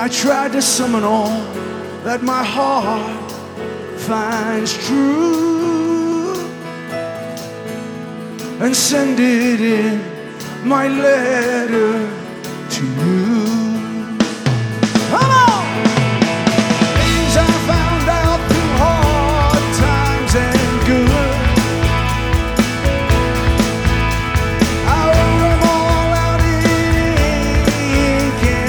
I tried to summon all that my heart finds true and send it in my letter to you.